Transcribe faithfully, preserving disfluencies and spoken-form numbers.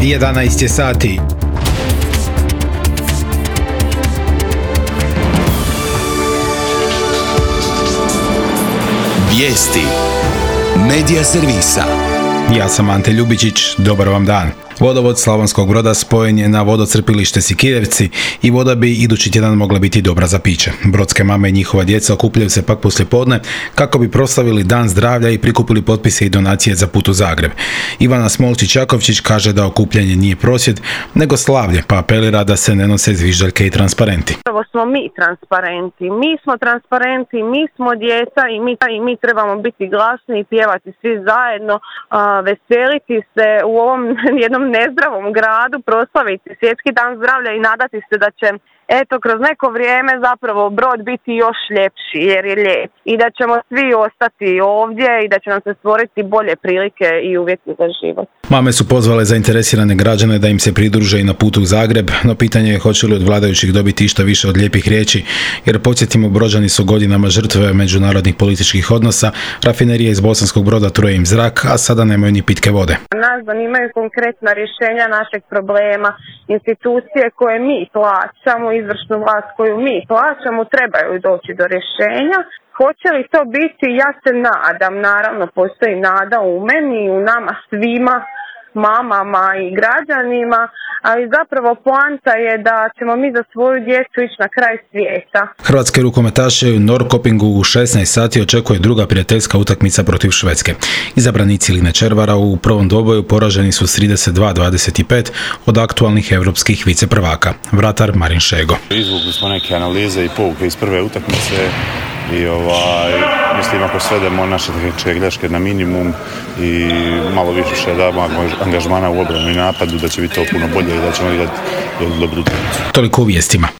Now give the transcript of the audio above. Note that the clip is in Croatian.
jedanaest je sati. Vijesti Medija servisa. Ja sam Ante Ljubičić, dobar vam dan. Vodovod Slavonskog Broda spojen je na vodocrpilište Sikirevci i voda bi idući tjedan mogla biti dobra za piće. Brodske mame i njihova djeca okupljaju se pak poslijepodne kako bi proslavili Dan zdravlja i prikupili potpise i donacije za put u Zagreb. Ivana Smolčić-Jakovčić kaže da okupljanje nije prosvjed, nego slavlje, pa apelira da se ne nose zviždaljke i transparenti. Prvo smo mi transparenti, mi smo transparenti, mi smo djeca i mi, i mi trebamo biti glasni i pjevati svi zajedno, a, veseliti se u ovom jednom nezdravom gradu, proslaviti Svjetski dan zdravlja i nadati se da će eto kroz neko vrijeme zapravo Brod biti još ljepši jer je lijep i da ćemo svi ostati ovdje i da će nam se stvoriti bolje prilike i uvjeti za život. Mame su pozvale zainteresirane građane da im se pridruže i na putu u Zagreb, no pitanje je hoće li od vladajućih dobiti išta više od lijepih riječi, jer podsjetimo, Brođani su godinama žrtve međunarodnih političkih odnosa, rafinerije iz Bosanskog Broda truje im zrak, a sada nemaju ni pitke vode. Nas zanimaju konkretna rješenja našeg problema, institucije koje mi plaćamo, izvršnu vlast koju mi plaćamo, trebaju doći do rješenja. Hoće li to biti, ja se nadam, naravno postoji nada u meni i u nama svima, mamama i građanima, ali zapravo poanta je da ćemo mi za svoju djecu ići na kraj svijeta. Hrvatske rukometaše u Norrköpingu u šesnaest sati očekuje druga prijateljska utakmica protiv Švedske. Izabranici Line Červara u prvom dvoboju poraženi su s trideset dva dvadeset pet od aktualnih europskih viceprvaka. Vratar Marin Šego. Izvukli smo neke analize i pouke iz prve utakmice i ovaj, mislim ako svedemo naše tehničke greške na minimum i malo više damo angažmana u obrani i napadu, da će biti to puno bolje i da ćemo igrati dobru utakmicu. Toliko u vijestima.